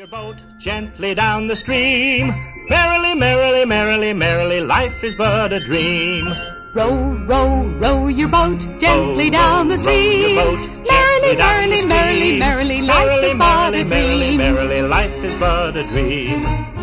your boat gently down the stream. Merrily, merrily, merrily, merrily, life is but a dream. Row, row, row your boat gently down the stream. Merrily, merrily, merrily, merrily, life is but a dream. Merrily, life is but a dream.